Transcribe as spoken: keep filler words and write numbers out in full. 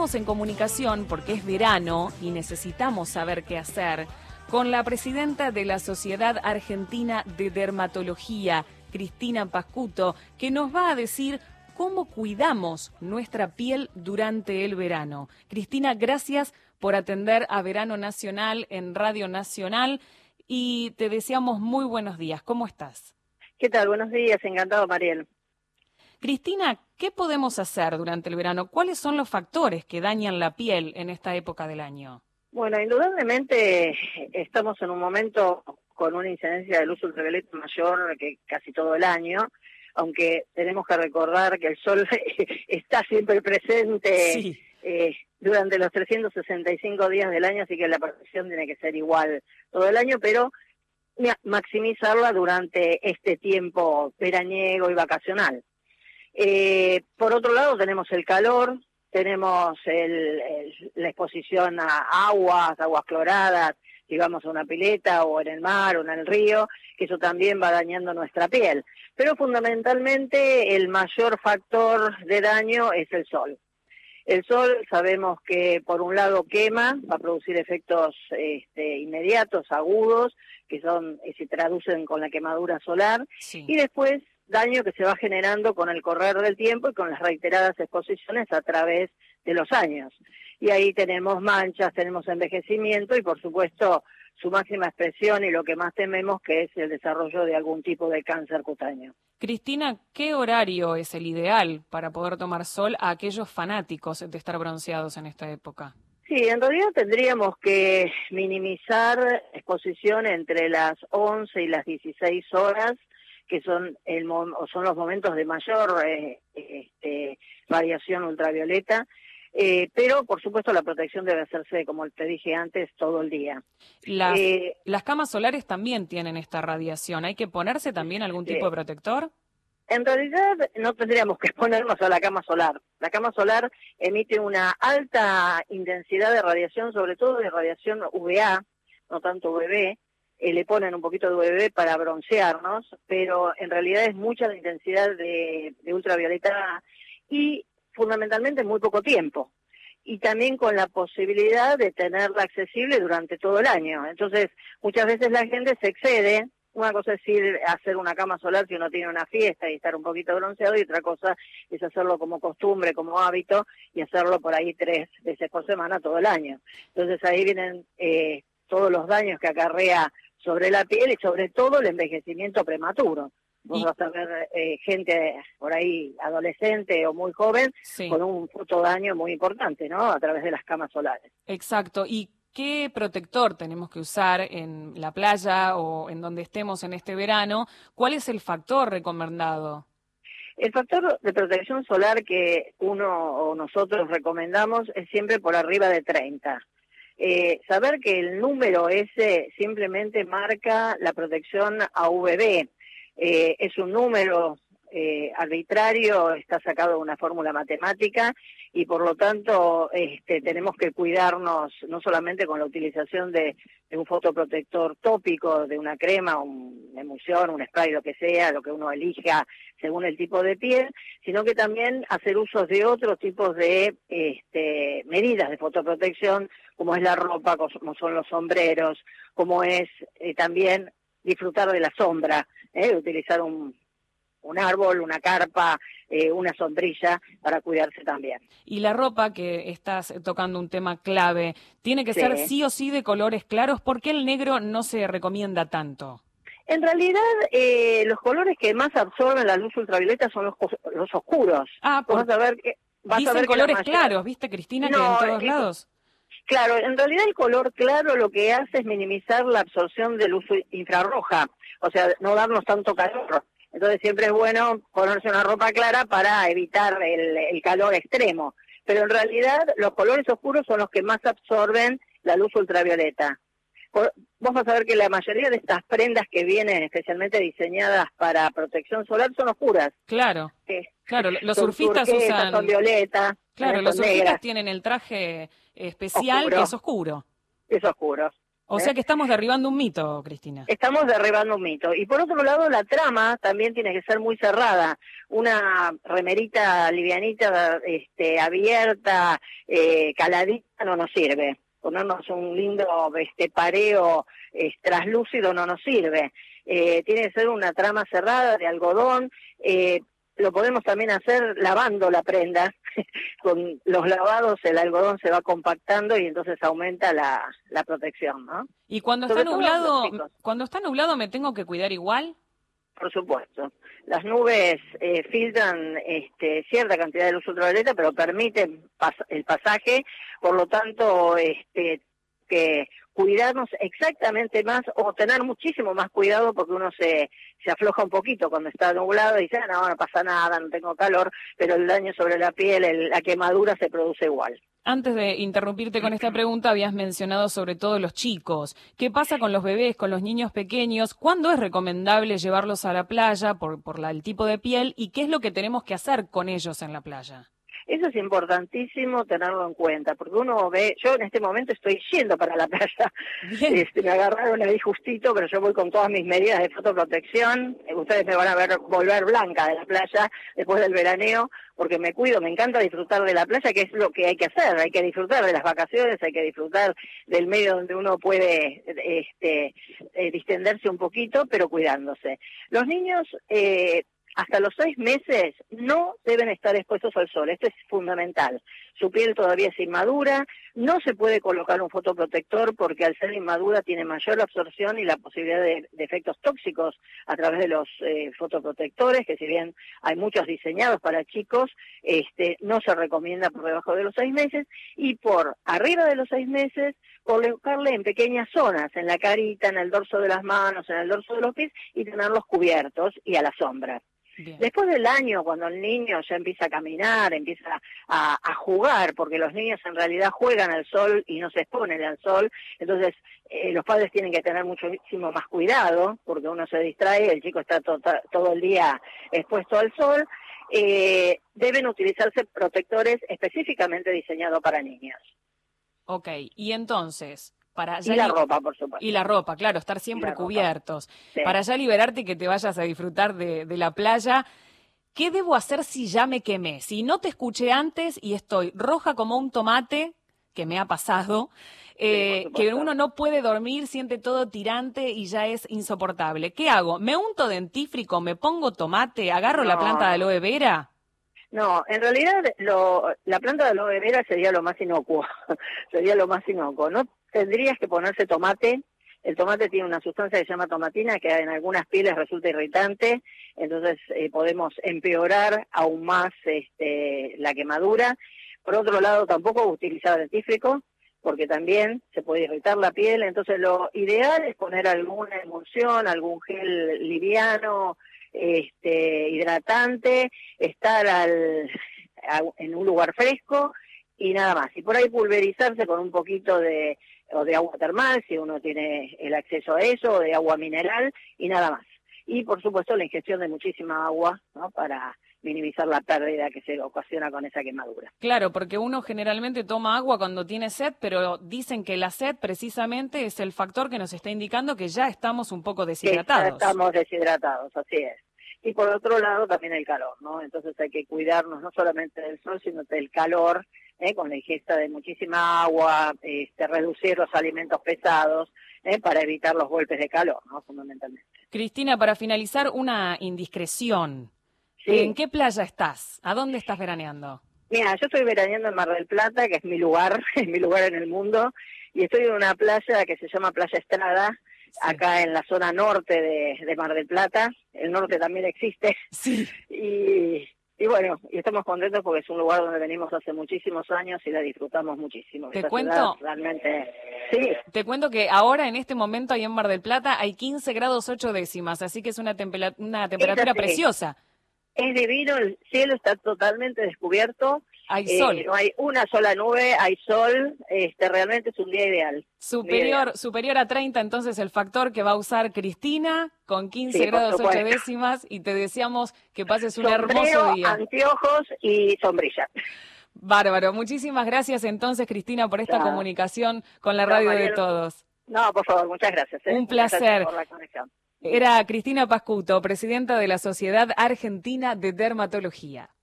estamos en comunicación porque es verano y necesitamos saber qué hacer con la presidenta de la Sociedad Argentina de Dermatología, Cristina Pascuto, que nos va a decir cómo cuidamos nuestra piel durante el verano. Cristina, gracias por atender a Verano Nacional en Radio Nacional y te deseamos muy buenos días. ¿Cómo estás? ¿Qué tal? Buenos días, encantado, Mariel. Cristina, ¿qué podemos hacer durante el verano? ¿Cuáles son los factores que dañan la piel en esta época del año? Bueno, indudablemente estamos en un momento con una incidencia de luz ultravioleta mayor que casi todo el año, aunque tenemos que recordar que el sol está siempre presente sí. eh, durante los trescientos sesenta y cinco días del año, así que la protección tiene que ser igual todo el año, pero maximizarla durante este tiempo veraniego y vacacional. Eh, por otro lado tenemos el calor, tenemos el, el, la exposición a aguas, aguas cloradas, si vamos a una pileta o en el mar o en el río, que eso también va dañando nuestra piel. Pero fundamentalmente el mayor factor de daño es el sol. El sol sabemos que por un lado quema, va a producir efectos este, inmediatos, agudos, que son se traducen con la quemadura solar, sí. y después daño que se va generando con el correr del tiempo y con las reiteradas exposiciones a través de los años. Y ahí tenemos manchas, tenemos envejecimiento y por supuesto su máxima expresión y lo que más tememos que es el desarrollo de algún tipo de cáncer cutáneo. Cristina, ¿qué horario es el ideal para poder tomar sol a aquellos fanáticos de estar bronceados en esta época? Sí, en realidad tendríamos que minimizar exposición entre las once y las dieciséis horas, que son el son los momentos de mayor eh, este, radiación ultravioleta, eh, pero por supuesto la protección debe hacerse, como te dije antes, todo el día. Las, eh, las camas solares también tienen esta radiación, ¿hay que ponerse también algún tipo de protector? En realidad no tendríamos que exponernos a la cama solar. La cama solar emite una alta intensidad de radiación, sobre todo de radiación U V A, no tanto U V B, Eh, le ponen un poquito de U V B para broncearnos, pero en realidad es mucha la intensidad de, de ultravioleta y fundamentalmente en muy poco tiempo. Y también con la posibilidad de tenerla accesible durante todo el año. Entonces, muchas veces la gente se excede. Una cosa es ir a hacer una cama solar si uno tiene una fiesta y estar un poquito bronceado, y otra cosa es hacerlo como costumbre, como hábito, y hacerlo por ahí tres veces por semana todo el año. Entonces ahí vienen eh, todos los daños que acarrea sobre la piel y sobre todo el envejecimiento prematuro. Vos y... vas a ver eh, gente por ahí adolescente o muy joven sí. con un fotodaño muy importante, ¿no? A través de las camas solares. Exacto. ¿Y qué protector tenemos que usar en la playa o en donde estemos en este verano? ¿Cuál es el factor recomendado? El factor de protección solar que uno o nosotros recomendamos es siempre por arriba de treinta. Eh, saber que el número ese simplemente marca la protección a U V B. Eh, es un número eh, arbitrario, está sacado de una fórmula matemática y por lo tanto este, tenemos que cuidarnos no solamente con la utilización de, de un fotoprotector tópico, de una crema, una emulsión, un spray, lo que sea, lo que uno elija según el tipo de piel, sino que también hacer usos de otros tipos de este, medidas de fotoprotección, como es la ropa, como son los sombreros, como es eh, también disfrutar de la sombra, ¿eh? utilizar un, un árbol, una carpa, eh, una sombrilla para cuidarse también. Y la ropa, que estás tocando un tema clave, ¿tiene que sí. ser sí o sí de colores claros? ¿Por qué el negro no se recomienda tanto? En realidad, eh, los colores que más absorben la luz ultravioleta son los, los oscuros. Ah, por... vas a ver que, vas dicen a ver colores que la mayor... claros, ¿viste, Cristina, no, que en todos eh, lados? Claro, en realidad el color claro lo que hace es minimizar la absorción de luz infrarroja, o sea, no darnos tanto calor. Entonces siempre es bueno ponerse una ropa clara para evitar el, el calor extremo. Pero en realidad los colores oscuros son los que más absorben la luz ultravioleta. Vos vas a ver que la mayoría de estas prendas que vienen especialmente diseñadas para protección solar son oscuras. Claro, eh, claro, los son surfistas turquesas, usan... son violetas, Claro, son los surfistas negras. tienen el traje especial Oscuro. que es oscuro. Es oscuro. O ¿eh? sea que estamos derribando un mito, Cristina. Estamos derribando un mito. Y por otro lado, la trama también tiene que ser muy cerrada. Una remerita livianita, este, abierta, eh, caladita, no nos sirve. Ponernos un lindo este, pareo eh, traslúcido no nos sirve. Eh, tiene que ser una trama cerrada de algodón. Eh, lo podemos también hacer lavando la prenda. Con los lavados el algodón se va compactando y entonces aumenta la, la protección, ¿no? Y cuando Sobre está todo los nublado, chicos. cuando está nublado, ¿me tengo que cuidar igual? Por supuesto. Las nubes eh, filtran este, cierta cantidad de luz ultravioleta, pero permiten pas el pasaje, por lo tanto, este, que cuidarnos exactamente más o tener muchísimo más cuidado porque uno se, se afloja un poquito cuando está nublado y dice, ah, no, no pasa nada, no tengo calor, pero el daño sobre la piel, el, la quemadura se produce igual. Antes de interrumpirte con esta pregunta, habías mencionado sobre todo los chicos. ¿Qué pasa con los bebés, con los niños pequeños? ¿Cuándo es recomendable llevarlos a la playa por, por la, el tipo de piel? ¿Y qué es lo que tenemos que hacer con ellos en la playa? Eso es importantísimo tenerlo en cuenta, porque uno ve, yo en este momento estoy yendo para la playa, este, me agarraron ahí justito, pero yo voy con todas mis medidas de fotoprotección, ustedes me van a ver volver blanca de la playa después del veraneo, porque me cuido, me encanta disfrutar de la playa, que es lo que hay que hacer, hay que disfrutar de las vacaciones, hay que disfrutar del medio donde uno puede este, eh, distenderse un poquito, pero cuidándose. Los niños... Eh, hasta los seis meses no deben estar expuestos al sol, esto es fundamental. Su piel todavía es inmadura, no se puede colocar un fotoprotector porque al ser inmadura tiene mayor absorción y la posibilidad de, de efectos tóxicos a través de los eh, fotoprotectores, que si bien hay muchos diseñados para chicos, este, no se recomienda por debajo de los seis meses, y por arriba de los seis meses colocarle en pequeñas zonas, en la carita, en el dorso de las manos, en el dorso de los pies, y tenerlos cubiertos y a la sombra. Bien. Después del año, cuando el niño ya empieza a caminar, empieza a, a jugar, porque los niños en realidad juegan al sol y no se exponen al sol, entonces eh, los padres tienen que tener muchísimo más cuidado, porque uno se distrae, el chico está to todo el día expuesto al sol, eh, deben utilizarse protectores específicamente diseñados para niños. Ok, y entonces... Para y la ropa, por supuesto. Y la ropa, claro, estar siempre cubiertos. Sí. Para ya liberarte y que te vayas a disfrutar de, de la playa, ¿qué debo hacer si ya me quemé? Si no te escuché antes y estoy roja como un tomate, que me ha pasado, eh, sí, que uno no puede dormir, siente todo tirante y ya es insoportable. ¿Qué hago? ¿Me unto dentífrico, me pongo tomate, agarro no. la planta de aloe vera? No, en realidad lo, la planta de aloe vera sería lo más inocuo, sería lo más inocuo. No tendrías que ponerse tomate, el tomate tiene una sustancia que se llama tomatina que en algunas pieles resulta irritante, entonces eh, podemos empeorar aún más este, la quemadura. Por otro lado, tampoco utilizar dentífrico, porque también se puede irritar la piel, entonces lo ideal es poner alguna emulsión, algún gel liviano, este, hidratante, estar al, a, en un lugar fresco y nada más. Y por ahí pulverizarse con un poquito de, o de agua termal, si uno tiene el acceso a eso, o de agua mineral y nada más. Y por supuesto la ingestión de muchísima agua, ¿no? Para minimizar la pérdida que se ocasiona con esa quemadura. Claro, porque uno generalmente toma agua cuando tiene sed, pero dicen que la sed precisamente es el factor que nos está indicando que ya estamos un poco deshidratados. Que ya estamos deshidratados, así es. Y por otro lado también el calor, ¿no? Entonces hay que cuidarnos no solamente del sol, sino del calor, ¿eh? Con la ingesta de muchísima agua, este, reducir los alimentos pesados, ¿eh? Para evitar los golpes de calor, ¿no? Fundamentalmente. Cristina, para finalizar, una indiscreción. Sí. ¿En qué playa estás? ¿A dónde estás veraneando? Mira, yo estoy veraneando en Mar del Plata, que es mi lugar, es mi lugar en el mundo, y estoy en una playa que se llama Playa Estrada, sí. Acá en la zona norte de, de Mar del Plata. El norte también existe. Sí. Y, y bueno, y estamos contentos porque es un lugar donde venimos hace muchísimos años y la disfrutamos muchísimo. Te cuento, realmente, sí. Te cuento que ahora en este momento ahí en Mar del Plata hay quince grados ocho décimas, así que es una, tempera, una temperatura es preciosa. Es divino, el cielo está totalmente descubierto. Hay eh, sol. No hay una sola nube, hay sol. Este, realmente es un día ideal. Superior, ideal. superior a treinta, entonces el factor que va a usar Cristina con quince sí, grados ocho décimas y te deseamos que pases un Sombrero, hermoso día. Anteojos y sombrilla. Bárbaro. Muchísimas gracias entonces, Cristina, por esta ya. comunicación con la radio de todos. No, por favor, muchas gracias. ¿eh? Un placer. Gracias por la conexión. Era Cristina Pascuto, presidenta de la Sociedad Argentina de Dermatología.